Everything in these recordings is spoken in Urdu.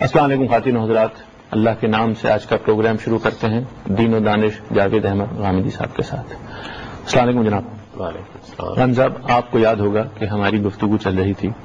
السلام علیکم خواتین و حضرات، اللہ کے نام سے آج کا پروگرام شروع کرتے ہیں دین و دانش جاوید احمد غامدی صاحب کے ساتھ. السلام علیکم جناب. وعلیکم السلام. غم صاحب، آپ کو یاد ہوگا کہ ہماری گفتگو چل رہی تھی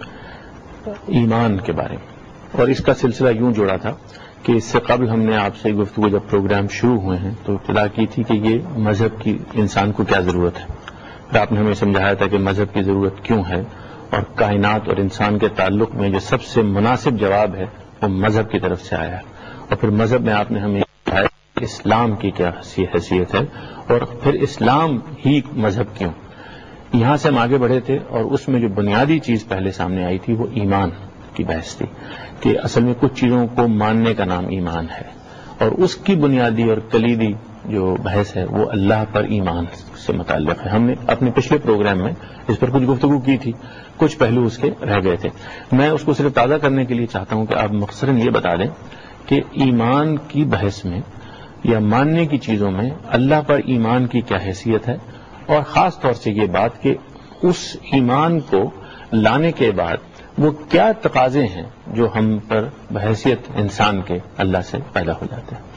ایمان کے بارے میں، اور اس کا سلسلہ یوں جوڑا تھا کہ اس سے قبل ہم نے آپ سے گفتگو جب پروگرام شروع ہوئے ہیں تو اطلاع کی تھی کہ یہ مذہب کی انسان کو کیا ضرورت ہے. پھر آپ نے ہمیں سمجھایا تھا کہ مذہب کی ضرورت کیوں ہے، اور کائنات اور انسان کے تعلق میں جو سب سے مناسب جواب ہے وہ مذہب کی طرف سے آیا ہے. اور پھر مذہب میں آپ نے ہمیں بتایا اسلام کی کیا حیثیت ہے، اور پھر اسلام ہی مذہب کیوں. یہاں سے ہم آگے بڑھے تھے اور اس میں جو بنیادی چیز پہلے سامنے آئی تھی وہ ایمان کی بحث تھی کہ اصل میں کچھ چیزوں کو ماننے کا نام ایمان ہے، اور اس کی بنیادی اور کلیدی جو بحث ہے وہ اللہ پر ایمان سے متعلق ہے. ہم نے اپنے پچھلے پروگرام میں اس پر کچھ گفتگو کی تھی، کچھ پہلو اس کے رہ گئے تھے. میں اس کو صرف تازہ کرنے کے لیے چاہتا ہوں کہ آپ مختصراً یہ بتا دیں کہ ایمان کی بحث میں یا ماننے کی چیزوں میں اللہ پر ایمان کی کیا حیثیت ہے، اور خاص طور سے یہ بات کہ اس ایمان کو لانے کے بعد وہ کیا تقاضے ہیں جو ہم پر بحیثیت انسان کے اللہ سے پیدا ہو جاتے ہیں.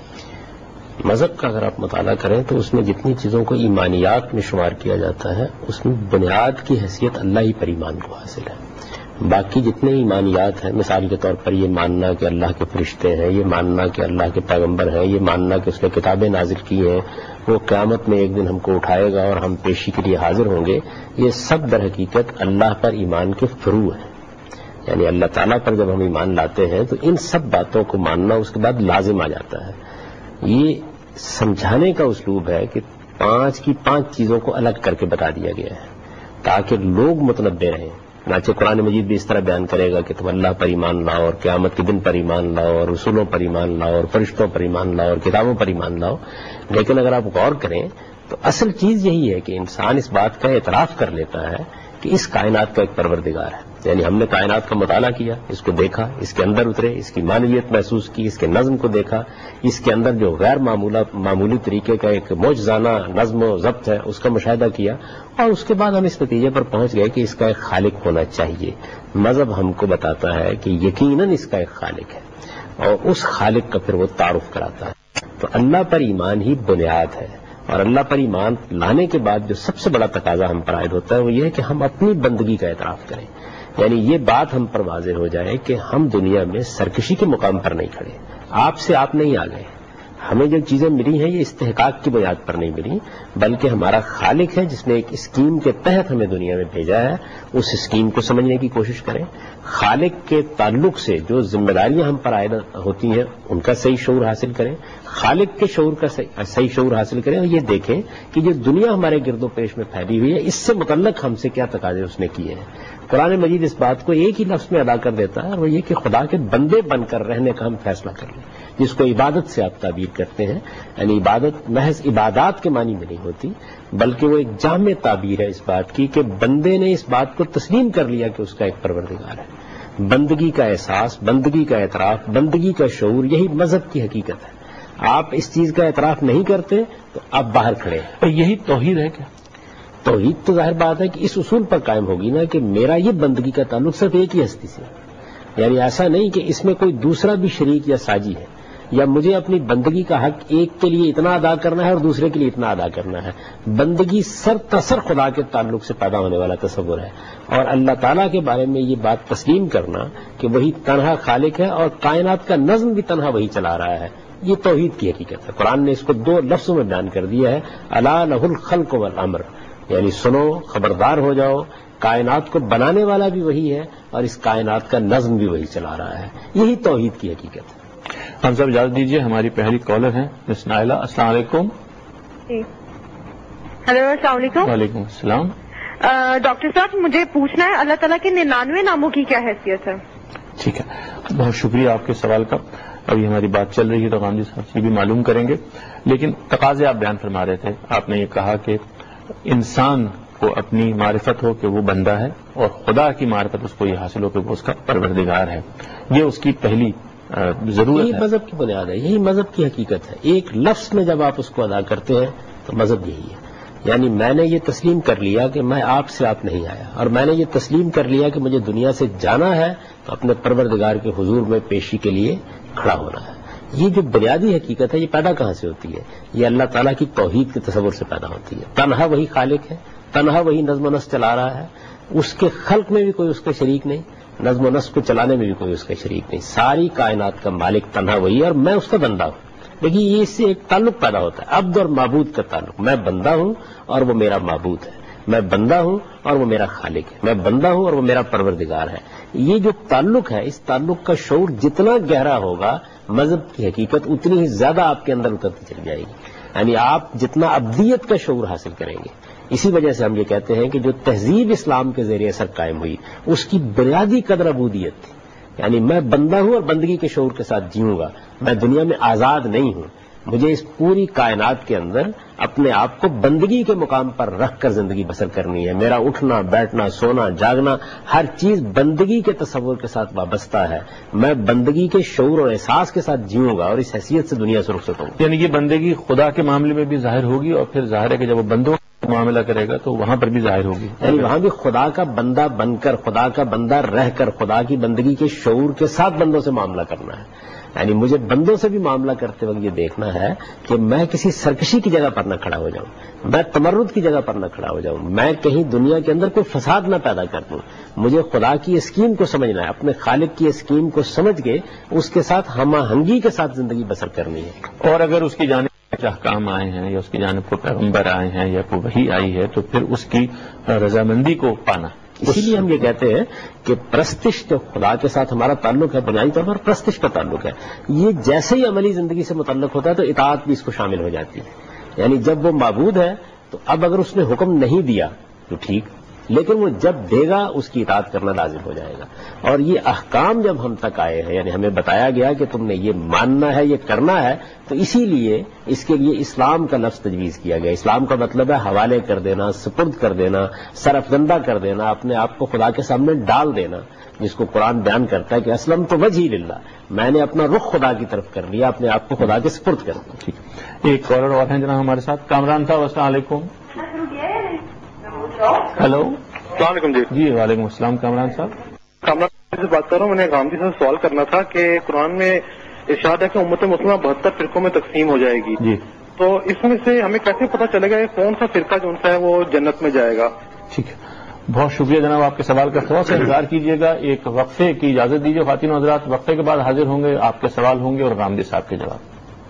مذہب کا اگر آپ مطالعہ کریں تو اس میں جتنی چیزوں کو ایمانیات میں شمار کیا جاتا ہے اس میں بنیاد کی حیثیت اللہ ہی پر ایمان کو حاصل ہے. باقی جتنے ایمانیات ہیں، مثال کے طور پر یہ ماننا کہ اللہ کے فرشتے ہیں، یہ ماننا کہ اللہ کے پیغمبر ہیں، یہ ماننا کہ اس نے کتابیں نازل کی ہیں، وہ قیامت میں ایک دن ہم کو اٹھائے گا اور ہم پیشی کے لیے حاضر ہوں گے، یہ سب در حقیقت اللہ پر ایمان کے فروع ہیں. یعنی اللہ تعالیٰ پر جب ہم ایمان لاتے ہیں تو ان سب باتوں کو ماننا اس کے بعد لازم آ جاتا ہے. یہ سمجھانے کا اسلوب ہے کہ پانچ چیزوں کو الگ کر کے بتا دیا گیا ہے تاکہ لوگ متنبع رہیں. چنانچہ قرآن مجید بھی اس طرح بیان کرے گا کہ تم اللہ پر ایمان لاؤ اور قیامت کے دن پر ایمان لاؤ اور رسولوں پر ایمان لاؤ اور فرشتوں پر ایمان لاؤ اور کتابوں پر ایمان لاؤ. لیکن اگر آپ غور کریں تو اصل چیز یہی ہے کہ انسان اس بات کا اعتراف کر لیتا ہے کہ اس کائنات کا ایک پروردگار ہے. یعنی ہم نے کائنات کا مطالعہ کیا، اس کو دیکھا، اس کے اندر اترے، اس کی معنویت محسوس کی، اس کے نظم کو دیکھا، اس کے اندر جو غیر معمولی طریقے کا ایک معجزانہ نظم و ضبط ہے اس کا مشاہدہ کیا، اور اس کے بعد ہم اس نتیجے پر پہنچ گئے کہ اس کا ایک خالق ہونا چاہیے. مذہب ہم کو بتاتا ہے کہ یقیناً اس کا ایک خالق ہے اور اس خالق کا پھر وہ تعارف کراتا ہے. تو اللہ پر ایمان ہی بنیاد ہے، اور اللہ پر ایمان لانے کے بعد جو سب سے بڑا تقاضا ہم پر عائد ہوتا ہے وہ یہ ہے کہ ہم اپنی بندگی کا اعتراف کریں. یعنی یہ بات ہم پر واضح ہو جائے کہ ہم دنیا میں سرکشی کے مقام پر نہیں کھڑے، آپ سے آپ نہیں آ گئے. ہمیں جو چیزیں ملی ہیں یہ استحقاق کی بنیاد پر نہیں ملی، بلکہ ہمارا خالق ہے جس نے ایک اسکیم کے تحت ہمیں دنیا میں بھیجا ہے. اس اسکیم کو سمجھنے کی کوشش کریں. خالق کے تعلق سے جو ذمہ داریاں ہم پر عائد ہوتی ہیں ان کا صحیح شعور حاصل کریں، خالق کے شعور کا صحیح شعور حاصل کریں، اور یہ دیکھیں کہ جو دنیا ہمارے گرد و پیش میں پھیلی ہوئی ہے اس سے متعلق ہم سے کیا تقاضے اس نے کیے ہیں. قرآن مجید اس بات کو ایک ہی لفظ میں ادا کر دیتا ہے، اور وہ یہ کہ خدا کے بندے بن کر رہنے کا ہم فیصلہ کر لیں، جس کو عبادت سے آپ تعبیر کرتے ہیں. یعنی عبادت محض عبادات کے معنی میں نہیں ہوتی، بلکہ وہ ایک جامع تعبیر ہے اس بات کی کہ بندے نے اس بات کو تسلیم کر لیا کہ اس کا ایک پروردگار ہے. بندگی کا احساس، بندگی کا اعتراف، بندگی کا شعور، یہی مذہب کی حقیقت ہے. آپ اس چیز کا اعتراف نہیں کرتے تو آپ باہر کھڑے ہیں. یہی توحید ہے کیا؟ توحید تو ظاہر بات ہے کہ اس اصول پر قائم ہوگی نا کہ میرا یہ بندگی کا تعلق صرف ایک ہی ہستی سے، یعنی ایسا نہیں کہ اس میں کوئی دوسرا بھی شریک یا ساجی ہے، یا مجھے اپنی بندگی کا حق ایک کے لیے اتنا ادا کرنا ہے اور دوسرے کے لیے اتنا ادا کرنا ہے. بندگی سر تسر خدا کے تعلق سے پیدا ہونے والا تصور ہے، اور اللہ تعالیٰ کے بارے میں یہ بات تسلیم کرنا کہ وہی تنہا خالق ہے اور کائنات کا نظم بھی تنہا وہی چلا رہا ہے، یہ توحید کی حقیقت ہے. قرآن نے اس کو 2 لفظوں میں بیان کر دیا ہے، الا لہ الخلق والامر. یعنی سنو، خبردار ہو جاؤ، کائنات کو بنانے والا بھی وہی ہے اور اس کائنات کا نظم بھی وہی چلا رہا ہے. یہی توحید کی حقیقت ہے. ہم سب اجازت دیجیے، ہماری پہلی کالر ہیں مس نائلہ. السلام علیکم. ہیلو، السلام علیکم. وعلیکم السلام. ڈاکٹر صاحب، مجھے پوچھنا ہے اللہ تعالیٰ کے 99 ناموں کی کیا حیثیت ہے؟ ٹھیک ہے، بہت شکریہ آپ کے سوال کا. ابھی ہماری بات چل رہی ہے تو غامدی صاحب سے بھی معلوم کریں گے، لیکن تقاضے آپ بیان فرما رہے تھے. آپ نے یہ کہا کہ انسان کو اپنی معرفت ہو کہ وہ بندہ ہے، اور خدا کی معرفت اس کو یہ حاصل ہو کہ وہ اس کا پروردگار ہے. یہ اس کی پہلی ضرورت ہے. یہی مذہب کی بنیاد ہے، یہی مذہب کی حقیقت ہے. ایک لفظ میں جب آپ اس کو ادا کرتے ہیں تو مذہب یہی ہے. یعنی میں نے یہ تسلیم کر لیا کہ میں آپ سے آپ نہیں آیا، اور میں نے یہ تسلیم کر لیا کہ مجھے دنیا سے جانا ہے تو اپنے پروردگار کے حضور میں پیشی کے لیے کھڑا ہونا ہے۔ یہ جو بنیادی حقیقت ہے یہ پیدا کہاں سے ہوتی ہے؟ یہ اللہ تعالیٰ کی توحید کے تصور سے پیدا ہوتی ہے۔ تنہا وہی خالق ہے، تنہا وہی نظم و نسق چلا رہا ہے، اس کے خلق میں بھی کوئی اس کا شریک نہیں، نظم و نسق کو چلانے میں بھی کوئی اس کا شریک نہیں، ساری کائنات کا مالک تنہا وہی ہے اور میں اس کا بندہ ہوں۔ لیکن یہ اس سے ایک تعلق پیدا ہوتا ہے، عبد اور معبود کا تعلق، میں بندہ ہوں اور وہ میرا معبود ہے، میں بندہ ہوں اور وہ میرا خالق ہے، میں بندہ ہوں اور وہ میرا پروردگار ہے۔ یہ جو تعلق ہے، اس تعلق کا شعور جتنا گہرا ہوگا مذہب کی حقیقت اتنی ہی زیادہ آپ کے اندر اترتی چلی جائے گی، یعنی آپ جتنا ابدیت کا شعور حاصل کریں گے۔ اسی وجہ سے ہم یہ کہتے ہیں کہ جو تہذیب اسلام کے ذریعے اثر قائم ہوئی اس کی بنیادی قدر عبودیت تھی، یعنی میں بندہ ہوں اور بندگی کے شعور کے ساتھ جیوں گا، میں دنیا میں آزاد نہیں ہوں، مجھے اس پوری کائنات کے اندر اپنے آپ کو بندگی کے مقام پر رکھ کر زندگی بسر کرنی ہے، میرا اٹھنا بیٹھنا سونا جاگنا ہر چیز بندگی کے تصور کے ساتھ وابستہ ہے، میں بندگی کے شعور اور احساس کے ساتھ جیوں گا اور اس حیثیت سے دنیا سے رخصت ہوں گا۔ یعنی یہ بندگی خدا کے معاملے میں بھی ظاہر ہوگی اور پھر ظاہر ہے کہ جب وہ بندوں کا معاملہ کرے گا تو وہاں پر بھی ظاہر ہوگی، یعنی وہاں بھی خدا کا بندہ بن کر، خدا کا بندہ رہ کر، خدا کی بندگی کے شعور کے ساتھ بندوں سے معاملہ کرنا ہے۔ یعنی مجھے بندوں سے بھی معاملہ کرتے وقت یہ دیکھنا ہے کہ میں کسی سرکشی کی جگہ پر نہ کھڑا ہو جاؤں، میں تمرد کی جگہ پر نہ کھڑا ہو جاؤں، میں کہیں دنیا کے اندر کوئی فساد نہ پیدا کر دوں، مجھے خدا کی اسکیم کو سمجھنا ہے، اپنے خالق کی اسکیم کو سمجھ کے اس کے ساتھ ہم آہنگی کے ساتھ زندگی بسر کرنی ہے۔ اور اگر اس کی جانب احکام آئے ہیں یا اس کی جانب کو پیغمبر آئے ہیں یا کوئی وحی آئی ہے تو پھر اس کی رضامندی کو پانا۔ اسی لیے ہم یہ کہتے ہیں کہ پرستش جو خدا کے ساتھ ہمارا تعلق ہے بنیادی طور پر پرستش کا تعلق ہے، یہ جیسے ہی عملی زندگی سے متعلق ہوتا ہے تو اطاعت بھی اس کو شامل ہو جاتی ہے۔ یعنی جب وہ معبود ہے تو اب اگر اس نے حکم نہیں دیا تو ٹھیک، لیکن وہ جب دے گا اس کی اطاعت کرنا لازم ہو جائے گا۔ اور یہ احکام جب ہم تک آئے ہیں، یعنی ہمیں بتایا گیا کہ تم نے یہ ماننا ہے، یہ کرنا ہے، تو اسی لیے اس کے لیے اسلام کا لفظ تجویز کیا گیا۔ اسلام کا مطلب ہے حوالے کر دینا، سپرد کر دینا، سرافگندہ کر دینا، اپنے آپ کو خدا کے سامنے ڈال دینا، جس کو قرآن بیان کرتا ہے کہ اسلم تو وجہی للہ، میں نے اپنا رخ خدا کی طرف کر لیا، اپنے آپ کو خدا کے سپرد کر دیا۔ ایک کالر اور ہیں جناب ہمارے ساتھ، کامران صاحب السلام علیکم۔ ہلو، السلام علیکم۔ جی وعلیکم السلام کامران صاحب۔ کامران سے بات کر رہا ہوں، میں نے غامدی سے سوال کرنا تھا کہ قرآن میں ارشاد ہے کہ امت مسلمہ 72 فرقوں میں تقسیم ہو جائے گی، جی تو اس میں سے ہمیں کیسے پتہ چلے گا کہ کون سا فرقہ جو ہے وہ جنت میں جائے گا؟ ٹھیک ہے، بہت شکریہ جناب آپ کے سوال کا، تھوڑا سا انتظار کیجیے گا، ایک وقفے کی اجازت دیجیے خواتین و حضرات، وقفے کے بعد حاضر ہوں گے، آپ کے سوال ہوں گے اور غامدی صاحب کے جواب۔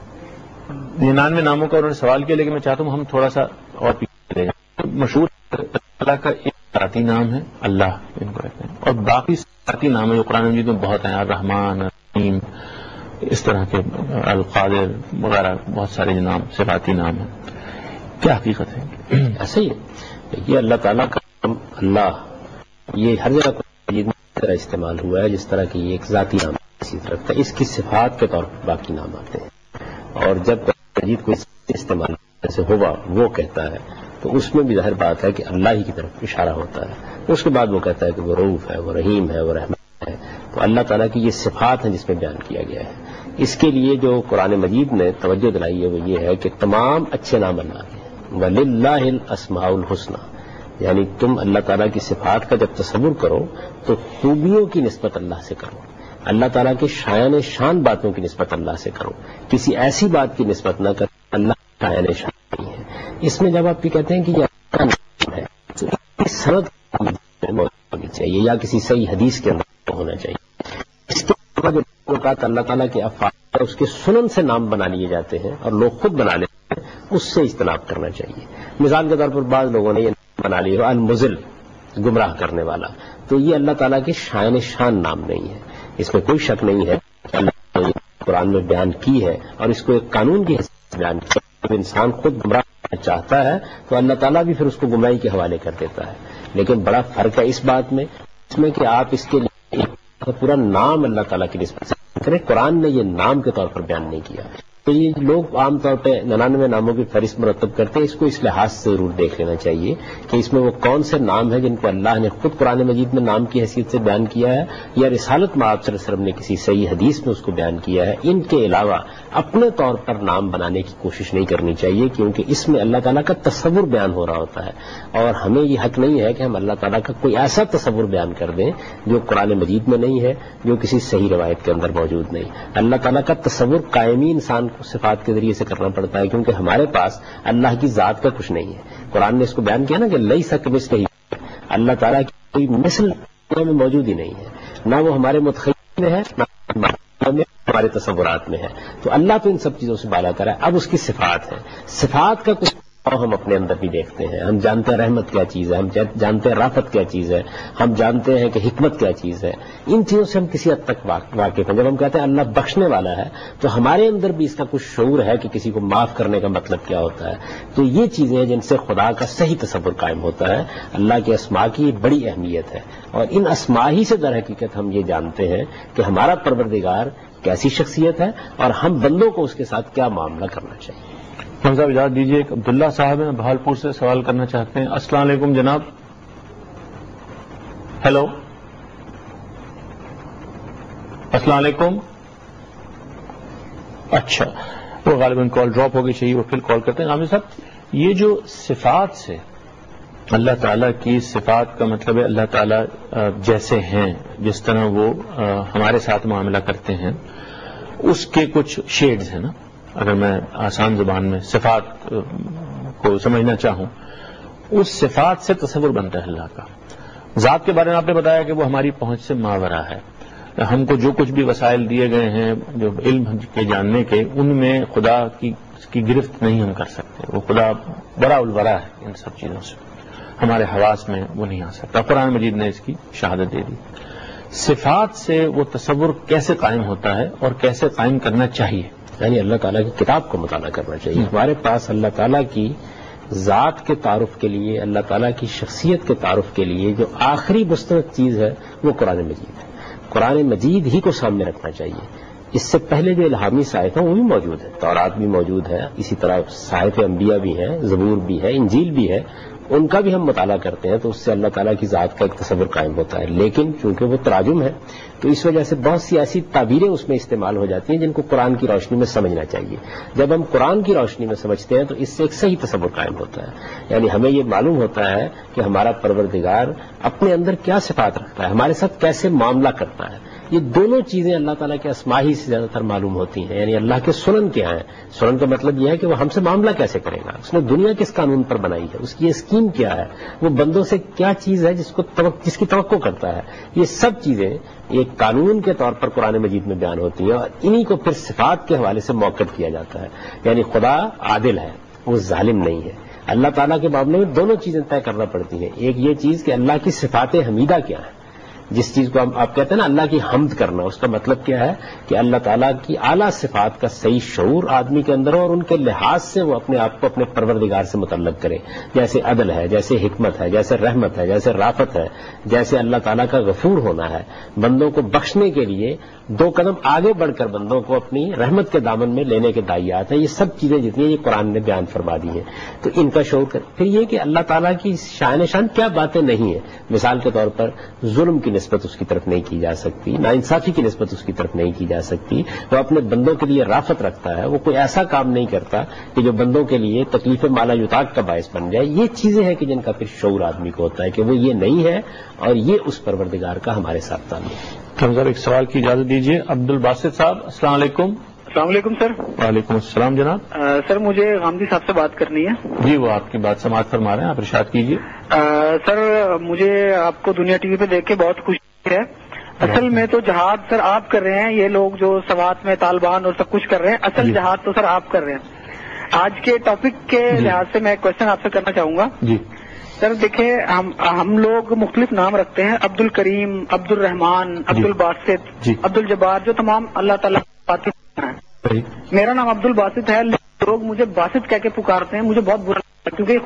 99 ناموں کا انہوں نے سوال کیا، لیکن میں چاہتا ہوں ہم تھوڑا سا اور پیچھے لے جائیں۔ مشہور اللہ کا ایک ذاتی نام ہے اللہ، ان کو کہتے ہیں، اور باقی ذاتی نام ہے جو قرآن مجید میں بہت ہیں، الرحمن، الرحیم، اس طرح کے القادر وغیرہ بہت سارے نام صفاتی نام ہیں۔ کیا حقیقت ہے؟ ایسا ہی ہے، یہ اللہ تعالیٰ کا نام اللہ یہ ہر جگہ مجید میں اس طرح استعمال ہوا ہے جس طرح کی یہ ایک ذاتی نام اسی طرح رکھتا ہے، اس کی صفات کے طور پر باقی نام آتے ہیں، اور جب مجید کو استعمال جیسے ہوا وہ کہتا ہے تو اس میں بھی ظاہر بات ہے کہ اللہ ہی کی طرف اشارہ ہوتا ہے۔ اس کے بعد وہ کہتا ہے کہ وہ رؤوف ہے، وہ رحیم ہے، وہ رحمان ہے، تو اللہ تعالیٰ کی یہ صفات ہیں جس میں بیان کیا گیا ہے۔ اس کے لیے جو قرآن مجید نے توجہ دلائی ہے وہ یہ ہے کہ تمام اچھے نام اللہ کے ہیں، وَلِلَّهِ الْأَسْمَاءُ الْحُسْنَى، یعنی تم اللہ تعالیٰ کی صفات کا جب تصور کرو تو خوبیوں کی نسبت اللہ سے کرو، اللہ تعالیٰ کے شان باتوں کی نسبت اللہ سے کرو، کسی ایسی بات کی نسبت نہ کرو اللہ شایان شان نہیں ہے۔ اس میں جب آپ یہ کہتے ہیں کہ یہ اللہ کا نام ہے تو اس سند ہونی چاہیے یا کسی صحیح حدیث کے اندر ہونا چاہیے۔ اس کے بعد جو اوقات اللہ تعالیٰ کے افعال اس کے سنن سے نام بنا لیے جاتے ہیں اور لوگ خود بنا لیتے ہیں، اس سے اجتناب کرنا چاہیے۔ مثال کے طور پر بعض لوگوں نے یہ نام بنا لیا المضل، گمراہ کرنے والا، تو یہ اللہ تعالیٰ کے شایان شان نام نہیں ہے۔ اس میں کوئی شک نہیں ہے کہ اللہ نے قرآن میں بیان کی ہے اور اس کو ایک قانون کی حیثیت بیان کیا۔ جب انسان خود گمراہ کرنا چاہتا ہے تو اللہ تعالیٰ بھی پھر اس کو گمراہی کے حوالے کر دیتا ہے، لیکن بڑا فرق ہے اس بات میں اس میں کہ آپ اس کے لیے پورا نام اللہ تعالیٰ کی نسبت سے کریں۔ قرآن نے یہ نام کے طور پر بیان نہیں کیا، تو یہ لوگ عام طور پہ 99 ناموں کی فہرست مرتب کرتے ہیں. اس کو اس لحاظ سے ضرور دیکھ لینا چاہیے کہ اس میں وہ کون سے نام ہیں جن کو اللہ نے خود قرآن مجید میں نام کی حیثیت سے بیان کیا ہے یا رسالت میں آپ صلی اللہ علیہ وسلم نے کسی صحیح حدیث میں اس کو بیان کیا ہے. ان کے علاوہ اپنے طور پر نام بنانے کی کوشش نہیں کرنی چاہیے، کیونکہ اس میں اللہ تعالیٰ کا تصور بیان ہو رہا ہوتا ہے، اور ہمیں یہ حق نہیں ہے کہ ہم اللہ تعالیٰ کا کوئی ایسا تصور بیان کر دیں جو قرآن مجید میں نہیں ہے، جو کسی صحیح روایت کے اندر موجود نہیں. اللہ تعالیٰ کا تصور قائمی انسان کو صفات کے ذریعے سے کرنا پڑتا ہے، کیونکہ ہمارے پاس اللہ کی ذات کا کچھ نہیں ہے. قرآن نے اس کو بیان کیا نا کہ لیس کمثلہ، اللہ تعالیٰ کی کوئی مثل میں موجود ہی نہیں ہے، نہ وہ ہمارے متخیل میں ہے نہ ہمارے تصورات میں ہے. تو اللہ تو ان سب چیزوں سے بالا تر ہے. اب اس کی صفات ہے، صفات کا کچھ ہم اپنے اندر بھی دیکھتے ہیں. ہم جانتے ہیں رحمت کیا چیز ہے، ہم جانتے ہیں رافت کیا چیز ہے، ہم جانتے ہیں کہ حکمت کیا چیز ہے. ان چیزوں سے ہم کسی حد تک واقف ہیں. جب ہم کہتے ہیں اللہ بخشنے والا ہے تو ہمارے اندر بھی اس کا کچھ شعور ہے کہ کسی کو معاف کرنے کا مطلب کیا ہوتا ہے. تو یہ چیزیں ہیں جن سے خدا کا صحیح تصور قائم ہوتا ہے. اللہ کے اسماء کی بڑی اہمیت ہے، اور ان اسماء ہی سے در حقیقت ہم یہ جانتے ہیں کہ ہمارا پروردگار کیسی شخصیت ہے اور ہم بندوں کو اس کے ساتھ کیا معاملہ کرنا چاہیے. ہم صاحب اجازت دیجیے، ایک عبداللہ صاحب ہیں بہالپور سے سوال کرنا چاہتے ہیں. السلام علیکم جناب. ہیلو، السلام علیکم. اچھا، وہ غالباً کال ڈراپ ہو گئی، چاہیے وہ پھر کال کرتے ہیں. عامر صاحب، یہ جو صفات سے اللہ تعالیٰ کی صفات کا مطلب ہے اللہ تعالیٰ جیسے ہیں، جس طرح وہ ہمارے ساتھ معاملہ کرتے ہیں، اس کے کچھ شیڈز ہیں نا. اگر میں آسان زبان میں صفات کو سمجھنا چاہوں، اس صفات سے تصور بنتا ہے اللہ کا. ذات کے بارے میں آپ نے بتایا کہ وہ ہماری پہنچ سے ماورا ہے. ہم کو جو کچھ بھی وسائل دیے گئے ہیں جو علم کے جاننے کے، ان میں خدا کی گرفت نہیں ہم کر سکتے. وہ خدا بڑا الورا ہے ان سب چیزوں سے، ہمارے حواس میں وہ نہیں آ سکتا. قرآن مجید نے اس کی شہادت دے دی. صفات سے وہ تصور کیسے قائم ہوتا ہے اور کیسے قائم کرنا چاہیے؟ یعنی اللہ تعالیٰ کی کتاب کو مطالعہ کرنا چاہیے. ہمارے پاس اللہ تعالیٰ کی ذات کے تعارف کے لیے، اللہ تعالیٰ کی شخصیت کے تعارف کے لیے جو آخری مستند چیز ہے وہ قرآن مجید ہے. قرآن مجید ہی کو سامنے رکھنا چاہیے. اس سے پہلے جو الہامی صحائف ہیں وہ بھی موجود ہیں، تورات بھی موجود ہے، اسی طرح صحائف انبیاء بھی ہیں، زبور بھی ہے، انجیل بھی ہے. ان کا بھی ہم مطالعہ کرتے ہیں تو اس سے اللہ تعالیٰ کی ذات کا ایک تصور قائم ہوتا ہے. لیکن چونکہ وہ تراجم ہے تو اس وجہ سے بہت سی ایسی تعبیریں اس میں استعمال ہو جاتی ہیں جن کو قرآن کی روشنی میں سمجھنا چاہیے. جب ہم قرآن کی روشنی میں سمجھتے ہیں تو اس سے ایک صحیح تصور قائم ہوتا ہے. یعنی ہمیں یہ معلوم ہوتا ہے کہ ہمارا پروردگار اپنے اندر کیا صفات رکھتا ہے، ہمارے ساتھ کیسے معاملہ کرتا ہے. یہ دونوں چیزیں اللہ تعالیٰ کے اسماء ہی سے زیادہ تر معلوم ہوتی ہیں. یعنی اللہ کے سنن کیا ہیں، سنن کا مطلب یہ ہے کہ وہ ہم سے معاملہ کیسے کرے گا، اس نے دنیا کس قانون پر بنائی ہے، اس کی اسکیم کیا ہے، وہ بندوں سے کیا چیز ہے جس کی توقع کرتا ہے. یہ سب چیزیں ایک قانون کے طور پر قرآن مجید میں بیان ہوتی ہیں، اور انہی کو پھر صفات کے حوالے سے موقف کیا جاتا ہے. یعنی خدا عادل ہے، وہ ظالم نہیں ہے. اللہ تعالیٰ کے معاملے میں دونوں چیزیں طے کرنا پڑتی ہیں. ایک یہ چیز کہ اللہ کی صفات حمیدہ کیا ہے، جس چیز کو آپ کہتے ہیں نا اللہ کی حمد کرنا، اس کا مطلب کیا ہے کہ اللہ تعالیٰ کی اعلیٰ صفات کا صحیح شعور آدمی کے اندر ہو اور ان کے لحاظ سے وہ اپنے آپ کو اپنے پروردگار سے متعلق کرے. جیسے عدل ہے، جیسے حکمت ہے، جیسے رحمت ہے، جیسے رافت ہے، جیسے اللہ تعالیٰ کا غفور ہونا ہے، بندوں کو بخشنے کے لیے 2 قدم آگے بڑھ کر بندوں کو اپنی رحمت کے دامن میں لینے کے داعیات ہیں. یہ سب چیزیں جتنی یہ قرآن نے بیان فرما دی ہیں تو ان کا شعور کر. پھر یہ کہ اللہ تعالیٰ کی شان کیا باتیں نہیں ہیں. مثال کے طور پر ظلم کی نسبت اس کی طرف نہیں کی جا سکتی، ناانصافی کی نسبت اس کی طرف نہیں کی جا سکتی. وہ اپنے بندوں کے لیے رافت رکھتا ہے، وہ کوئی ایسا کام نہیں کرتا کہ جو بندوں کے لیے تکلیف مالا یطاق کا باعث بن جائے. یہ چیزیں ہیں کہ جن کا پھر شعور آدمی کو ہوتا ہے کہ وہ یہ نہیں ہے اور یہ اس پروردگار کا ہمارے ساتھ تعلق ہے. ہم صاحب ایک سوال کی اجازت دیجیے. عبد الباسط صاحب، السلام علیکم. السلام علیکم سر. وعلیکم السلام جناب. سر مجھے غامدی صاحب سے بات کرنی ہے. جی، وہ آپ کی بات سماعت فرما رہے ہیں، آپ ارشاد کیجیے. سر مجھے آپ کو دنیا ٹی وی پہ دیکھ کے بہت خوشی ہے. اصل میں تو جہاد سر آپ کر رہے ہیں، یہ لوگ جو سوات میں طالبان اور سب کچھ کر رہے ہیں، اصل جہاد تو سر آپ کر رہے ہیں. آج کے ٹاپک کے لحاظ سے میں ایک کوشچن آپ سے کرنا چاہوں گا. جی سر دیکھیں، ہم لوگ مختلف نام رکھتے ہیں، عبد الکریم، عبد الرحمان، عبد الباسط، عبد الجبار، جو تمام اللہ تعالیٰ ہیں. میرا نام عبد الباسط ہے، لوگ مجھے باسط کہہ کے پکارتے ہیں، مجھے بہت برا لگتا ہے کیونکہ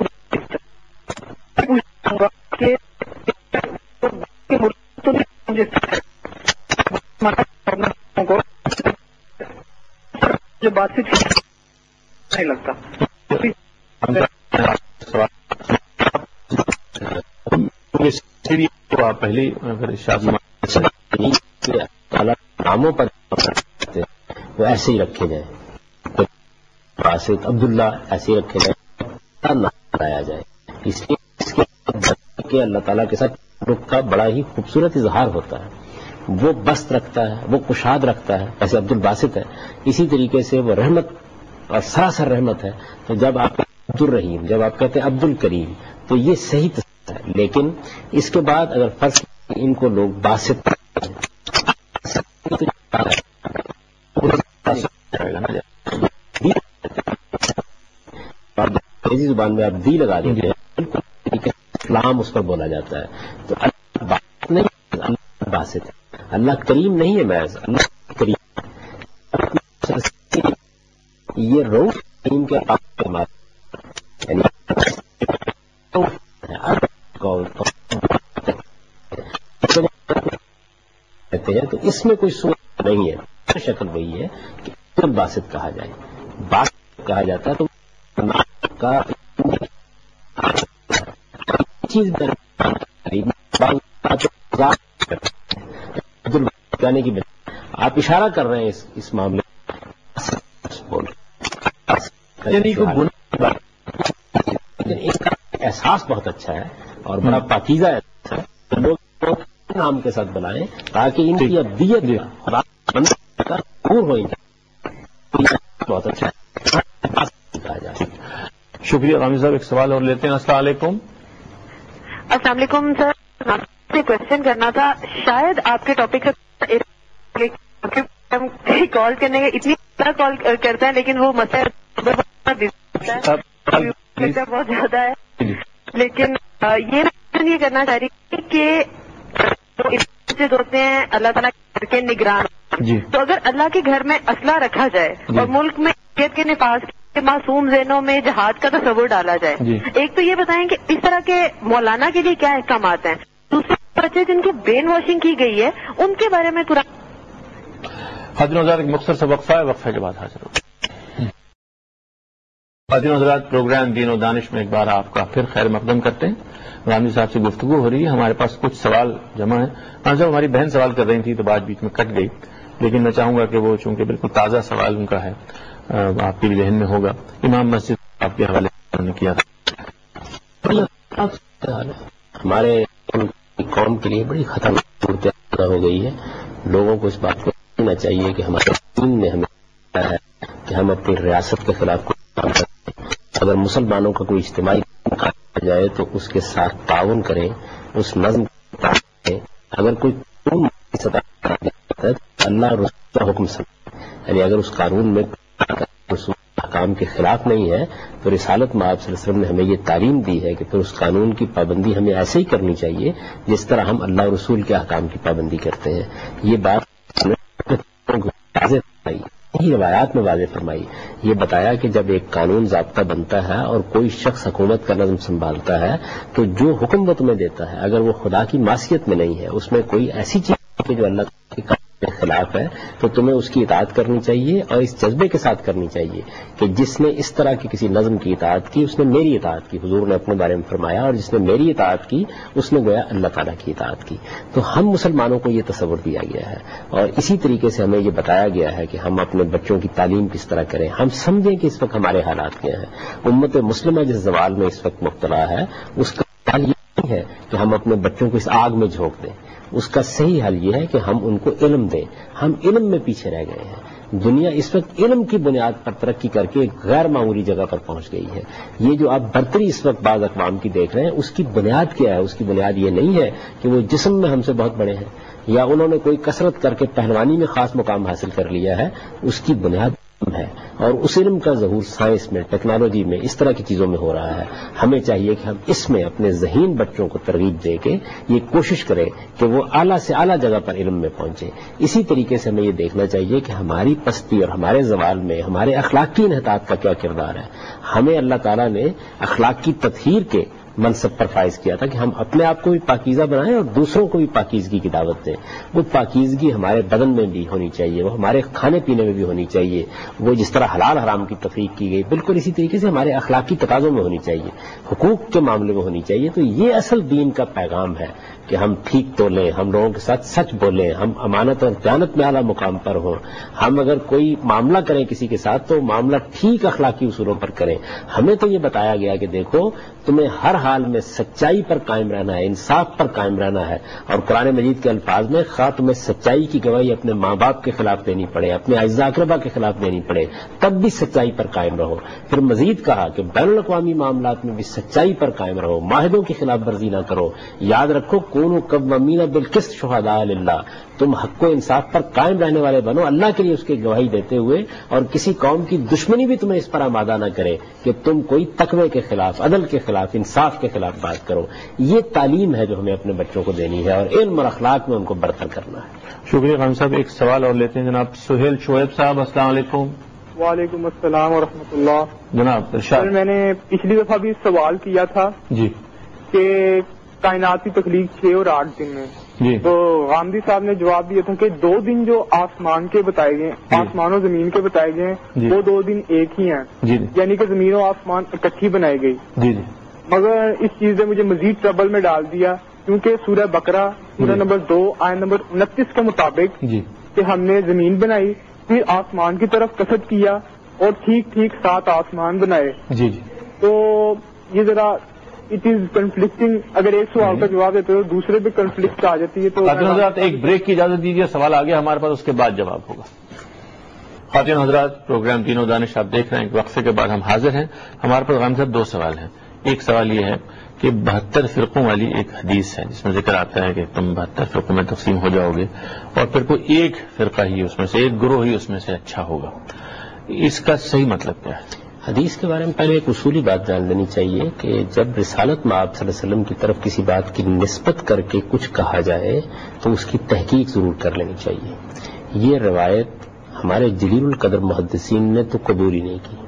جو بات چیت نہیں لگتا. آپ پہلے اگر ناموں پر وہ ایسے ہی رکھے جائیں, باسط عبداللہ ایسے ہی رکھے جائیں, نام بتایا جائے. اس لیے اللہ تعالیٰ کے ساتھ رخ کا بڑا ہی خوبصورت اظہار ہوتا ہے. وہ بست رکھتا ہے, وہ کشاد رکھتا ہے, ایسے عبد الباسط ہے. اسی طریقے سے وہ رحمت اور سراسر رحمت ہے. تو جب آپ عبد الرحیم, جب آپ کہتے ہیں عبد الکریم, تو یہ صحیح تصور ہے. لیکن اس کے بعد اگر فرض ان کو لوگ باسط انگریزی زبان میں آپ دی لگا دیتے ہیں, اسلام اس پر بولا جاتا ہے. تو اللہ باسط نہیں, اللہ باسط ہے. اللہ کریم نہیں ہے محض, اللہ کریم. یہ روح کریم کے کہتے ہیں, تو اس میں کوئی صورت نہیں ہے. شکل وہی ہے کہ باسط کہا جائے. باسط کہا جاتا ہے تو چیز جانے کی آپ اشارہ کر رہے ہیں اس معاملے لیکن اس کا احساس بہت اچھا ہے اور بڑا پاکیزہ ہے. لوگ نام کے ساتھ بنائیں تاکہ ان کی ابدیت ہو. بہت اچھا کہا جائے. شکریہ رامز صاحب. ایک سوال اور لیتے ہیں. السلام علیکم. السلام علیکم سر, سے کوشچن کرنا تھا. شاید آپ کے ٹاپک سے کال کرنے کے اتنی کال کرتے ہیں لیکن وہ مسئلہ بہت زیادہ ہے. لیکن یہ کرنا چاہ رہی کہ ہوتے ہیں اللہ تعالیٰ کے نگران. تو اگر اللہ کے گھر میں اسلحہ رکھا جائے اور ملک میں کے نفاذ کے معصوم ذہنوں میں جہاد کا تصور ڈالا جائے, ایک تو یہ بتائیں کہ اس طرح کے مولانا کے لیے کیا احکامات ہیں. دوسرے بچے جن کی برین واشنگ کی گئی ہے ان کے بارے میں قرآن. حاضرین حضرات, ایک مختصر سا وقفہ ہے, وقفے کے بعد حاضر ہوگا. حاضرین حضرات, پروگرام دین و دانش میں ایک بار آپ کا پھر خیر مقدم کرتے ہیں. رامزی صاحب سے گفتگو ہو رہی ہے. ہمارے پاس کچھ سوال جمع ہیں. صاحب ہماری بہن سوال کر رہی تھی تو بات بیچ میں کٹ گئی, لیکن میں چاہوں گا کہ وہ چونکہ بالکل تازہ سوال ان کا ہے, آپ کی بھی ذہن میں ہوگا. امام مسجد آپ کے حوالے نے کیا تھا. ہمارے قوم کے لیے بڑی خطرناک صورت پیدا ہو گئی ہے. لوگوں کو اس بات کو سمجھنا چاہیے کہ ہمارے دین نے ہمیں کہا ہے کہ ہم اپنی ریاست کے خلاف کوئی کام کریں. اگر مسلمانوں کا کوئی اجتماعی کام جائے تو اس کے ساتھ تعاون کریں, اس نظم کریں. اگر کوئی قانون اللہ رسول کا حکم سمجھے, یعنی اگر اس قانون میں حکام کے خلاف نہیں ہے تو رسالت مآب صلی اللہ علیہ وسلم نے ہمیں یہ تعلیم دی ہے کہ پھر اس قانون کی پابندی ہمیں ایسے ہی کرنی چاہیے جس طرح ہم اللہ رسول کے احکام کی پابندی کرتے ہیں. یہ بات واضح فرمائی, روایات میں واضح فرمائی. یہ بتایا کہ جب ایک قانون ضابطہ بنتا ہے اور کوئی شخص حکومت کا نظم سنبھالتا ہے تو جو حکم وہ تمہیں دیتا ہے اگر وہ خدا کی معصیت میں نہیں ہے, اس میں کوئی ایسی چیز ہے جو اللہ کے خلاف ہے, تو تمہیں اس کی اطاعت کرنی چاہیے اور اس جذبے کے ساتھ کرنی چاہیے کہ جس نے اس طرح کی کسی نظم کی اطاعت کی اس نے میری اطاعت کی. حضور نے اپنے بارے میں فرمایا, اور جس نے میری اطاعت کی اس نے گویا اللہ تعالیٰ کی اطاعت کی. تو ہم مسلمانوں کو یہ تصور دیا گیا ہے اور اسی طریقے سے ہمیں یہ بتایا گیا ہے کہ ہم اپنے بچوں کی تعلیم کس طرح کریں. ہم سمجھیں کہ اس وقت ہمارے حالات کیا ہیں. امت مسلمہ جس زوال میں اس وقت مبتلا ہے اس کا حل یہ نہیں ہے کہ ہم اپنے بچوں کو اس آگ میں جھونک دیں. اس کا صحیح حل یہ ہے کہ ہم ان کو علم دیں. ہم علم میں پیچھے رہ گئے ہیں. دنیا اس وقت علم کی بنیاد پر ترقی کر کے ایک غیر معمولی جگہ پر پہنچ گئی ہے. یہ جو آپ برتری اس وقت بعض اقوام کی دیکھ رہے ہیں اس کی بنیاد کیا ہے؟ اس کی بنیاد یہ نہیں ہے کہ وہ جسم میں ہم سے بہت بڑے ہیں یا انہوں نے کوئی کثرت کر کے پہلوانی میں خاص مقام حاصل کر لیا ہے. اس کی بنیاد علم ہے اور اس علم کا ظہور سائنس میں, ٹیکنالوجی میں, اس طرح کی چیزوں میں ہو رہا ہے. ہمیں چاہیے کہ ہم اس میں اپنے ذہین بچوں کو ترغیب دے کے یہ کوشش کریں کہ وہ اعلیٰ سے اعلیٰ جگہ پر علم میں پہنچے. اسی طریقے سے ہمیں یہ دیکھنا چاہیے کہ ہماری پستی اور ہمارے زوال میں ہمارے اخلاقی انحطاط کا کیا کردار ہے. ہمیں اللہ تعالیٰ نے اخلاق کی تطہیر کے منصب پر فائز کیا تھا کہ ہم اپنے آپ کو بھی پاکیزہ بنائیں اور دوسروں کو بھی پاکیزگی کی دعوت دیں. وہ پاکیزگی ہمارے بدن میں بھی ہونی چاہیے, وہ ہمارے کھانے پینے میں بھی ہونی چاہیے, وہ جس طرح حلال حرام کی تفریق کی گئی بالکل اسی طریقے سے ہمارے اخلاقی تقاضوں میں ہونی چاہیے, حقوق کے معاملے میں ہونی چاہیے. تو یہ اصل دین کا پیغام ہے کہ ہم ٹھیک تولیں, ہم لوگوں کے ساتھ سچ بولیں, ہم امانت اور دیانت میں اعلیٰ مقام پر ہوں, ہم اگر کوئی معاملہ کریں کسی کے ساتھ تو معاملہ ٹھیک اخلاقی اصولوں پر کریں. ہمیں تو یہ بتایا گیا کہ دیکھو تمہیں ہر حال میں سچائی پر قائم رہنا ہے, انصاف پر قائم رہنا ہے, اور قرآن مجید کے الفاظ میں خواہ تمہیں سچائی کی گواہی اپنے ماں باپ کے خلاف دینی پڑے, اپنے اعزاء اقربا کے خلاف دینی پڑے, تب بھی سچائی پر قائم رہو. پھر مزید کہا کہ بین الاقوامی معاملات میں بھی سچائی پر قائم رہو, معاہدوں کی خلاف ورزی نہ کرو. یاد رکھو کونوا قوامین بالقسط شہداء للہ, تم حق و انصاف پر قائم رہنے والے بنو اللہ کے لیے اس کی گواہی دیتے ہوئے, اور کسی قوم کی دشمنی بھی تمہیں اس پر آمادہ نہ کرے کہ تم کوئی تقوی کے خلاف, عدل کے خلاف, انصاف کے خلاف بات کرو. یہ تعلیم ہے جو ہمیں اپنے بچوں کو دینی ہے اور علم اور اخلاق میں ان کو برتر کرنا ہے. شکریہ خان صاحب. ایک سوال اور لیتے ہیں جناب سہیل شعیب صاحب. السلام علیکم. وعلیکم السلام ورحمۃ اللہ. جناب ارشاد. میں نے پچھلی دفعہ بھی سوال کیا تھا جی کہ کائنات کی تخلیق 6 اور 8 دن میں, جی تو غامدی صاحب نے جواب دیا تھا کہ 2 دن جو آسمان کے بتائے گئے, آسمان و زمین کے بتائے گئے ہیں, وہ 2 دن ایک ہی ہیں, یعنی کہ زمین و آسمان اکٹھی بنائی گئی. جی جی. مگر اس چیز نے مجھے مزید ٹربل میں ڈال دیا, کیونکہ سورہ بقرہ سورہ نمبر 2 آیت نمبر 29 کے مطابق کہ ہم نے زمین بنائی, پھر آسمان کی طرف قصد کیا اور ٹھیک ٹھیک 7 آسمان بنائے. جی جی. تو یہ ذرا اٹ از کنفلکٹنگ. اگر ایک سوال کا جواب دیتے تو دوسرے پہ کنفلکٹ آ جاتی ہے. تو حضرات ایک بریک کی اجازت دیجیے, سوال آگے ہمارے پاس, اس کے بعد جواب ہوگا. خواتین حضرات, پروگرام تینوں دانش آپ دیکھ رہے ہیں. ایک وقفے کے بعد ہم حاضر ہیں. ہمارے پاس غام صاحب 2 سوال ہیں. ایک سوال یہ ہے کہ 72 فرقوں والی ایک حدیث ہے جس میں ذکر آتا ہے کہ تم 72 فرقوں میں تقسیم ہو جاؤ گے اور پھر کوئی ایک فرقہ ہی اس میں سے, ایک گروہ ہی اس میں سے اچھا ہوگا. اس کا صحیح مطلب کیا ہے؟ حدیث کے بارے میں پہلے ایک اصولی بات جان لینی چاہیے کہ جب رسالت میں آپ صلی اللہ علیہ وسلم کی طرف کسی بات کی نسبت کر کے کچھ کہا جائے تو اس کی تحقیق ضرور کر لینی چاہیے. یہ روایت ہمارے جلیل القدر محدثین نے تو قبول ہی نہیں کی.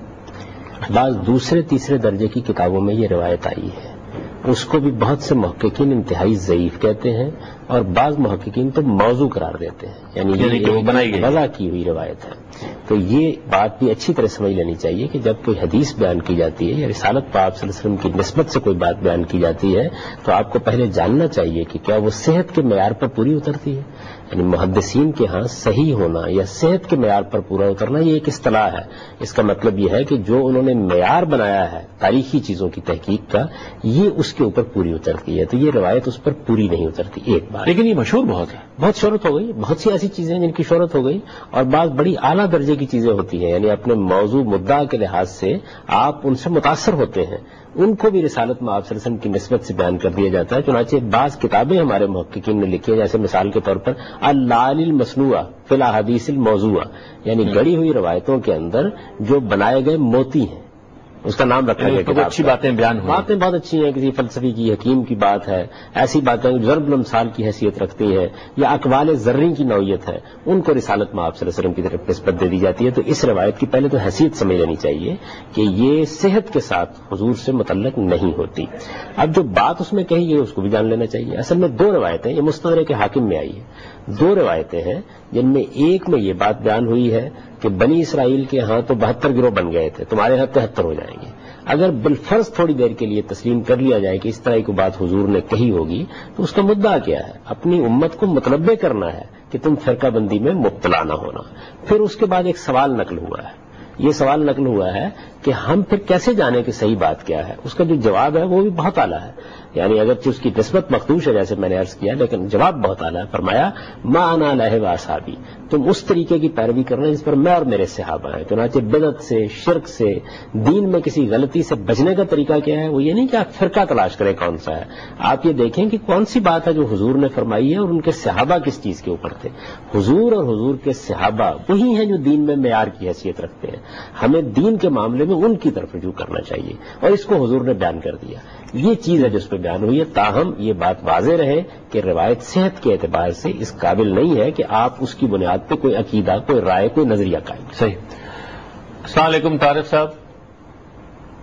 بعض دوسرے تیسرے درجے کی کتابوں میں یہ روایت آئی ہے, اس کو بھی بہت سے محققین انتہائی ضعیف کہتے ہیں اور بعض محققین تو موضوع قرار دیتے ہیں, یعنی یہ وضع کی ہوئی روایت ہے. تو یہ بات بھی اچھی طرح سمجھ لینی چاہیے کہ جب کوئی حدیث بیان کی جاتی ہے یا رسالت پر آپ صلی اللہ علیہ وسلم کی نسبت سے کوئی بات بیان کی جاتی ہے تو آپ کو پہلے جاننا چاہیے کہ کیا وہ صحت کے معیار پر پوری اترتی ہے. یعنی محدثین کے ہاں صحیح ہونا یا صحت کے معیار پر پورا اترنا یہ ایک اصطلاح ہے. اس کا مطلب یہ ہے کہ جو انہوں نے معیار بنایا ہے تاریخی چیزوں کی تحقیق کا, یہ اس کے اوپر پوری اترتی ہے. تو یہ روایت اس پر پوری نہیں اترتی. ایک بات, لیکن یہ مشہور بہت ہے, بہت شہرت ہو گئی. بہت سی ایسی چیزیں جن کی شہرت ہو گئی اور بعض بڑی اعلیٰ درجے کی چیزیں ہوتی ہیں, یعنی اپنے موضوع مدعا کے لحاظ سے آپ ان سے متاثر ہوتے ہیں, ان کو بھی رسالت میں آپ صلی اللہ علیہ وسلم کی نسبت سے بیان کر دیا جاتا ہے. چنانچہ بعض کتابیں ہمارے محققین نے لکھی ہیں, جیسے مثال کے طور پر اللعل المصنوعہ فی الاحادیث الموضوعہ, یعنی گڑی ہوئی روایتوں کے اندر جو بنائے گئے موتی ہیں, اس کا نام رکھا گیا. اچھی باتیں بیان ہوئی, باتیں بہت اچھی ہیں, کسی فلسفی کی حکیم کی بات ہے, ایسی باتیں جو ضرب الامثال کی حیثیت رکھتی ہیں یا اقوال زرعی کی نوعیت ہے, ان کو رسالت میں آپ صلی اللہ علیہ وسلم کی طرف نسبت دے دی جاتی ہے. تو اس روایت کی پہلے تو حیثیت سمجھ لینی چاہیے کہ یہ صحت کے ساتھ حضور سے متعلق نہیں ہوتی. اب جو بات اس میں کہی ہے اس کو بھی جان لینا چاہیے. اصل میں 2 روایتیں, یہ مستدرک حاکم میں آئی ہے, 2 روایتیں ہیں جن میں ایک میں یہ بات بیان ہوئی ہے کہ بنی اسرائیل کے ہاں تو 72 گروہ بن گئے تھے, تمہارے ہاں 73 ہو جائیں گے. اگر بالفرض تھوڑی دیر کے لیے تسلیم کر لیا جائے کہ اس طرح کی بات حضور نے کہی ہوگی تو اس کا مدعا کیا ہے؟ اپنی امت کو متنبع کرنا ہے کہ تم فرقہ بندی میں مبتلا نہ ہونا. پھر اس کے بعد ایک سوال نقل ہوا ہے, یہ سوال نقل ہوا ہے کہ ہم پھر کیسے جانیں کہ صحیح بات کیا ہے. اس کا جو جواب ہے وہ بھی بہت اعلیٰ ہے, یعنی اگرچہ اس کی نسبت مخدوش ہے جیسے میں نے عرض کیا, لیکن جواب بہت اعلیٰ ہے. فرمایا ما انا علیہ واصحابی, تم اس طریقے کی پیروی کرنا جس پر میں اور میرے صحابہ ہیں. چنانچہ بدعت سے, شرک سے, دین میں کسی غلطی سے بچنے کا طریقہ کیا ہے, وہ یہ نہیں کہ آپ فرقہ تلاش کریں کون سا ہے, آپ یہ دیکھیں کہ کون سی بات ہے جو حضور نے فرمائی ہے اور ان کے صحابہ کس چیز کے اوپر تھے. حضور اور حضور کے صحابہ وہی ہیں جو دین میں معیار کی حیثیت رکھتے ہیں. ہمیں دین کے معاملے میں ان کی طرف رجوع کرنا چاہیے اور اس کو حضور نے بیان کر دیا. یہ چیز ہے جس پہ بیان ہوئی ہے. تاہم یہ بات واضح رہے کہ روایت صحت کے اعتبار سے اس قابل نہیں ہے کہ آپ اس کی بنیاد پہ کوئی عقیدہ, کوئی رائے, کوئی نظریہ قائم. صحیح. السلام علیکم طارق صاحب.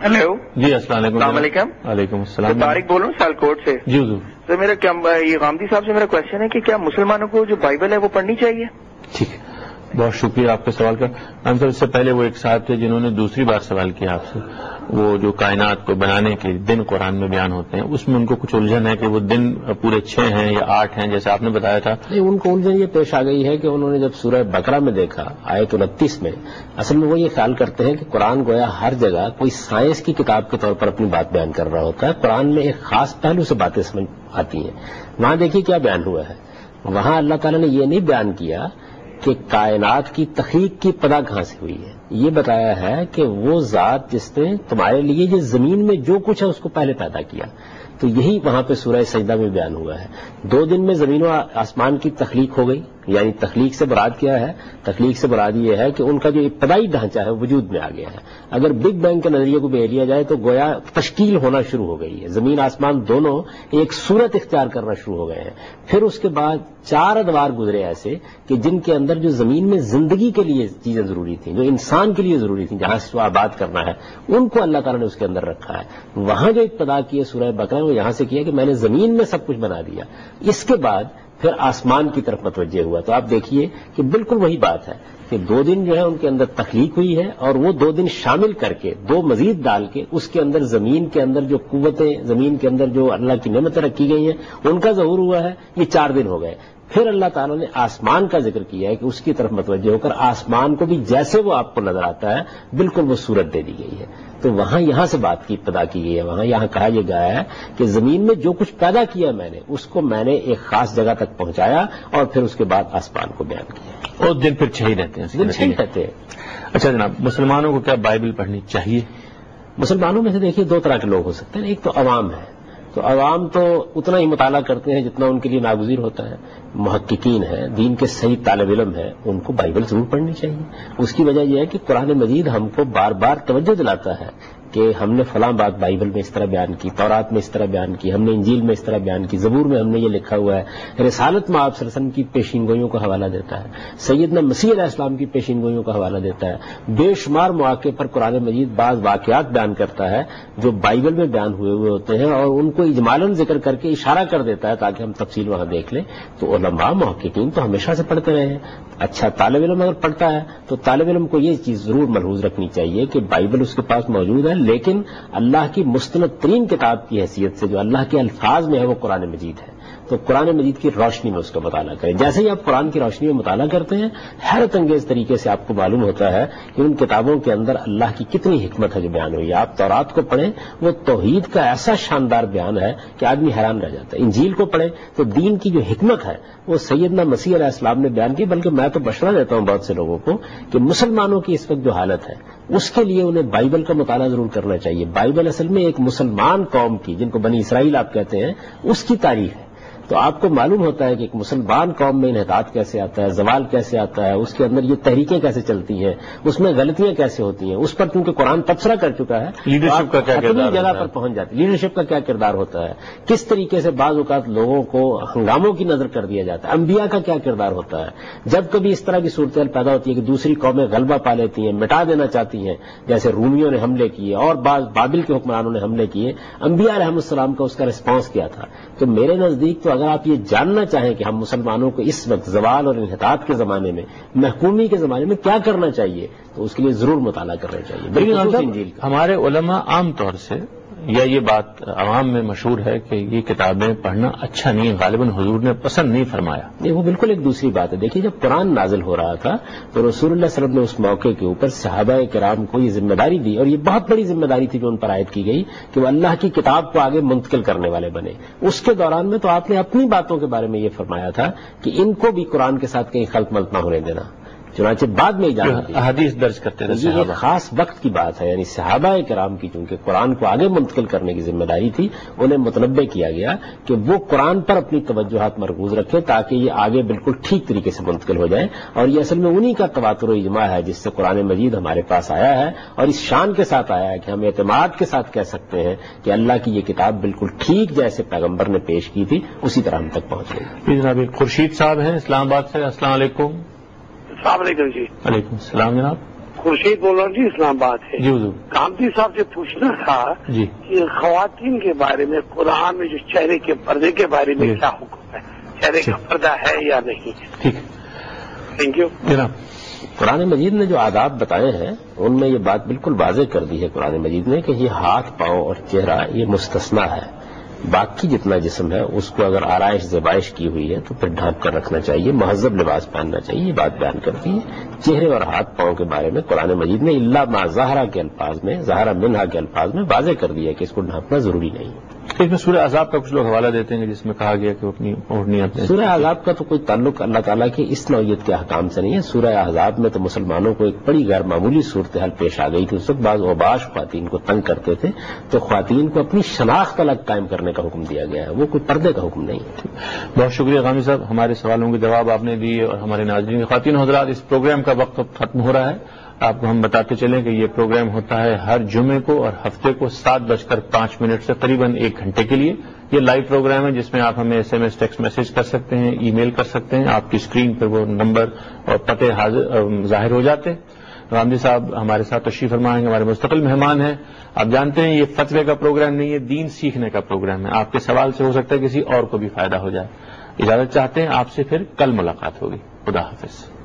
हेलो जी, अस्सलाम वालेकुम। वालेकुम अस्सलाम। तारिक बोल रहा हूँ सियालकोट से। जी हुजूर। तो मेरा क्या ये गामदी साहब से मेरा क्वेश्चन है कि क्या मुसलमानों को जो बाइबल है वो पढ़नी चाहिए? ठीक है, बहुत शुक्रिया आपके सवाल का। हम सर इससे पहले वो एक साहब थे जिन्होंने दूसरी बार सवाल किया आपसे, वो जो कायनात को बनाने के दिन कुरान में बयान होते हैं, उसमें उनको कुछ उलझन है कि वो दिन पूरे 6 हैं या 8 हैं, जैसे आपने बताया था। उनको उलझन ये पेश आ गई है कि उन्होंने जब सूरह बकरा में देखा आयत 29 में, असल में वो ये ख्याल करते हैं कि कुरान गोया हर जगह कोई साइंस की किताब के तौर पर अपनी बात बयान कर रहा होता है। कुरान में एक खास पहलू से बातें समझ आती हैं। वहां देखिए क्या बयान हुआ है। वहां अल्लाह ताला ने ये नहीं बयान किया कि कायनात की तख्लीक की पदा कहां से हुई है, ये बताया है कि वो जात जिसने तुम्हारे लिए ये जमीन में जो कुछ है उसको पहले पैदा किया। तो यही वहां पे सूरह सजदा में बयान हुआ है। 2 दिन में जमीन और आसमान की तख्लीक हो गई, यानी तख्लीक से मुराद क्या है? तख्लीक से मुराद ये है कि उनका जो इब्तदाई ढांचा है वजूद में आ गया है। अगर बिग बैंग के नजरिए को ले लिया जाए तो गोया तश्कील होना शुरू हो गई है। जमीन आसमान दोनों एक सूरत इख्तियार करना शुरू हो गए हैं। फिर उसके बाद 4 अदवार गुजरे ऐसे कि जिनके अंदर जो जमीन में जिंदगी के लिए चीजें जरूरी थी, जो इंसान के लिए जरूरी थी, जहां से आबाद करना है, उनको अल्लाह ताला ने उसके अंदर रखा है। वहां जो इब्तदा की है सूरह बकरा, वो यहां से किया कि मैंने जमीन में सब कुछ बना दिया। इसके बाद फिर आसमान की तरफ मतवज्जे हुआ। तो आप देखिए कि बिल्कुल वही बात है कि 2 दिन जो है उनके अंदर तख्लीक हुई है, और वो 2 दिन शामिल करके 2 मजीद डाल के उसके अंदर जमीन के अंदर जो कुव्वतें, जमीन के अंदर जो अल्लाह की नेमतें रखी गई हैं, उनका ज़हूर हुआ है। ये 4 दिन हो गए। फिर अल्लाह ताला ने आसमान का जिक्र किया है कि उसकी तरफ मतवज्जे होकर आसमान को भी जैसे वो आपको नजर आता है बिल्कुल वो सूरत दे दी गई है। तो वहां यहां से बात की इब्तिदा की गई है। वहां यहां कहा यह गया है कि जमीन में जो कुछ पैदा किया मैंने, उसको मैंने एक खास जगह तक पहुंचाया और फिर उसके बाद आसमान को बयान किया। और दिन फिर 6 ही रहते हैं, दिन 6 ही रहते हैं। अच्छा जनाब, मुसलमानों को क्या बाइबल पढ़नी चाहिए? मुसलमानों में से देखिए 2 तरह के लोग हो सकते हैं। एक तो अवाम है, तो अवाम तो उतना ही मुताला करते हैं जितना उनके लिए नागुज़ीर होता है। मुहक्किकीन है, दीन के सही तालिब इल्म है, उनको बाइबल जरूर पढ़नी चाहिए। उसकी वजह यह है कि कुरान मजीद हमको बार बार तवज्जो दिलाता है कि हमने फलां बात बाइबल में इस तरह बयान की, तौरात में इस तरह बयान की, हमने इंजील में इस तरह बयान की, ज़बूर में हमने ये लिखा हुआ है। रिसालत में आप सल्लल्लाहु अलैहि वसल्लम की पेशीनगोइयों का हवाला देता है, सैयदना मसीह अलैहिस्सलाम की पेशीनगोइयों का हवाला देता है। बेशुमार मौके पर कुरान मजीद बाज़ वाक़यात बयान करता है जो बाइबल में बयान हुए होते हैं, और उनको इजमालन जिक्र करके इशारा कर देता है ताकि हम तफसील वहां देख लें। तो उलमा मुहक्किकीन तो हमेशा से पढ़ते रहे हैं। अच्छा तालिब इल्म अगर पढ़ता है तो तालिब इल्म को ये चीज जरूर मलहूज रखनी चाहिए कि बाइबल उसके पास मौजूद है, लेकिन अल्लाह की मुस्तनद तरीन किताब की हैसियत से जो अल्लाह के अल्फाज में है वो कुरान मजीद है। तो कुरान मजीद की रोशनी में उसका मुताला करें। जैसे ही आप कुरान की रोशनी में मुताला करते हैं, हैरत अंगेज तरीके से आपको मालूम होता है कि उन किताबों के अंदर अल्लाह की कितनी हिकमत है जो बयान हुई है। आप तौरात को पढ़ें, वो तौहीद का ऐसा शानदार बयान है कि आदमी हैरान रह जाता है। इंजील को पढ़ें तो दीन की जो हिकमत है वो सैयदना मसीह अलैहिस्सलाम ने बयान की। बल्कि मैं तो बशरा देता हूं बहुत से लोगों को कि मुसलमानों की इस वक्त जो हालत है उसके लिए उन्हें बाइबल का मुताला जरूर करना चाहिए। बाइबल असल में एक मुसलमान कौम की, जिनको बनी इसराइल आप कहते हैं, उसकी तारीख है। तो आपको मालूम होता है कि एक मुसलमान कौम में इन्हितात कैसे आता है, जवाल कैसे आता है, उसके अंदर ये तहरीकें कैसे चलती हैं, उसमें गलतियां कैसे होती हैं। उस पर क्योंकि कुरान तबसरा कर चुका है, लीडरशिप का क्या किरदार जगह पर पहुंच जाती है। लीडरशिप का क्या किरदार होता है, किस तरीके से बाज़ औक़ात लोगों को हंगामों की नजर कर दिया जाता है, अंबिया का क्या किरदार होता है। जब कभी इस तरह की सूरत पैदा होती है कि दूसरी कौमें गलबा पा लेती हैं, मिटा देना चाहती हैं, जैसे रूमियों ने हमले किए और बाबिल के हुक्मरानों ने हमले किए, अंबिया अलैहिस्सलाम का उसका रिस्पॉन्स किया था। तो मेरे नजदीक तो अगर आप ये जानना चाहें कि हम मुसलमानों को इस वक्त जवाल और इन्हितात के जमाने में, महकूमी के जमाने में क्या करना चाहिए, तो उसके लिए जरूर मुताला करना चाहिए। हमारे उलमा आम तौर से या ये बात आवाम में मशहूर है कि ये किताबें पढ़ना अच्छा नहीं, गालिबन हुजूर ने पसंद नहीं फरमाया। नहीं, वो बिल्कुल एक दूसरी बात है। देखिए, जब कुरान नाजिल हो रहा था तो रसूलुल्लाह सल्लल्लाहु अलैहि वसल्लम ने उस मौके के ऊपर सहाबाए किराम को ये जिम्मेदारी दी, और ये बहुत बड़ी जिम्मेदारी थी जो उन पर आयद की गई कि वो अल्लाह की किताब को आगे मुंतकिल करने वाले बने। उसके दौरान में तो आपने अपनी बातों के बारे में ये फरमाया था कि इनको भी कुरान के साथ कहीं खल्त मल्त ना होने देना, चुनांचे बाद में इजाजत दी, हदीस दर्ज करते थे। ये एक खास वक्त की बात है, यानी सहाबाए किराम की चूंकि कुरान को आगे मुंतकिल करने की जिम्मेदारी थी, उन्हें मुतनब्बे किया गया कि वो कुरान पर अपनी तवज्जुहात मरकूज रखें ताकि ये आगे बिल्कुल ठीक तरीके से मुंतकिल हो जाए। और ये असल में उन्हीं का तवातुर और इजमा है जिससे कुरान मजीद हमारे पास आया है, और इस शान के साथ आया है कि हम एतमाद के साथ कह सकते हैं कि अल्लाह की ये किताब बिल्कुल ठीक जैसे पैगम्बर ने पेश की थी उसी तरह हम तक पहुंच गई। जनाब खुर्शीद साहब हैं इस्लामाबाद से, अस्सलाम वालेकुम। वालेकुम जी। वालेकुम सलाम जनाब। خورشید بول رہا ہوں جی، اسلام آباد ہے جی حضور. کامتی صاحب سے پوچھنا تھا جی کہ خواتین کے بارے میں قرآن میں جو چہرے کے پردے کے بارے میں کیا حکم ہے، چہرے کا پردہ ہے یا نہیں؟ ٹھیک، تھینک یو جناب. قرآن مجید نے جو آداب بتائے ہیں ان میں یہ بات بالکل واضح کر دی ہے قرآن مجید نے کہ یہ ہاتھ پاؤں اور چہرہ یہ مستثنا ہے. باقی جتنا جسم ہے اس کو اگر آرائش زیبائش کی ہوئی ہے تو پھر ڈھانپ کر رکھنا چاہیے، مہذب لباس پہننا چاہیے. یہ بات بیان کرتی ہے. چہرے اور ہاتھ پاؤں کے بارے میں قرآن مجید نے الا ما ظہرا کے الفاظ میں، ظہرا منہا کے الفاظ میں واضح کر دیا کہ اس کو ڈھانپنا ضروری نہیں ہے. اس میں سورہ احزاب کا کچھ لوگ حوالہ دیتے ہیں جس میں کہا گیا کہ اپنی اوڑھنی اپنے. سورہ احزاب کا تو کوئی تعلق اللہ تعالیٰ کے اس نوعیت کے احکام سے نہیں ہے. سورہ احزاب میں تو مسلمانوں کو ایک بڑی غیر معمولی صورتحال پیش آ گئی تھی. اس وقت بعض اوباش خواتین کو تنگ کرتے تھے تو خواتین کو اپنی شناخت الگ قائم کرنے کا حکم دیا گیا ہے، وہ کوئی پردے کا حکم نہیں ہے. بہت شکریہ غامی صاحب، ہمارے سوالوں کے جواب آپ نے دیے اور ہمارے ناظرین خواتین حضرات اس پروگرام کا وقت اب ختم ہو رہا ہے. آپ کو ہم بتاتے چلیں کہ یہ پروگرام ہوتا ہے ہر جمعے کو اور ہفتے کو 7:05 سے قریباً 1 گھنٹے کے لیے. یہ لائیو پروگرام ہے جس میں آپ ہمیں SMS ٹیکسٹ میسج کر سکتے ہیں، ای میل کر سکتے ہیں. آپ کی اسکرین پر وہ نمبر اور پتے ظاہر ہو جاتے ہیں. غامدی صاحب ہمارے ساتھ تشریف فرما ہیں، ہمارے مستقل مہمان ہیں. آپ جانتے ہیں یہ فتوے کا پروگرام نہیں ہے، دین سیکھنے کا پروگرام ہے. آپ کے سوال سے ہو سکتا ہے کسی اور کو بھی فائدہ ہو جائے. اجازت چاہتے ہیں، آپ سے پھر کل ملاقات ہوگی. خدا حافظ.